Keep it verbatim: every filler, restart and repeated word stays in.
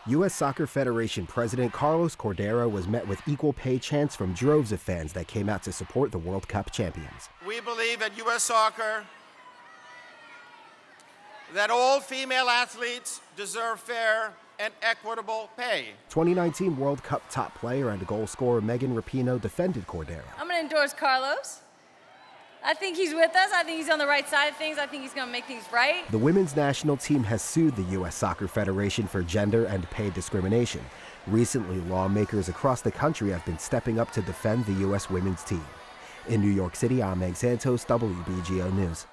U S Soccer Federation President Carlos Cordeiro was met with equal pay chants from droves of fans that came out to support the World Cup champions. We believe at U S Soccer that all female athletes deserve fair and equitable pay. twenty nineteen World Cup top player and goal scorer Megan Rapinoe defended Cordeiro. I'm going to endorse Carlos. I think he's with us. I think he's on the right side of things. I think he's going to make things right. The women's national team has sued the U S Soccer Federation for gender and pay discrimination. Recently, lawmakers across the country have been stepping up to defend the U S women's team. In New York City, I'm Meg Santos, W B G O News.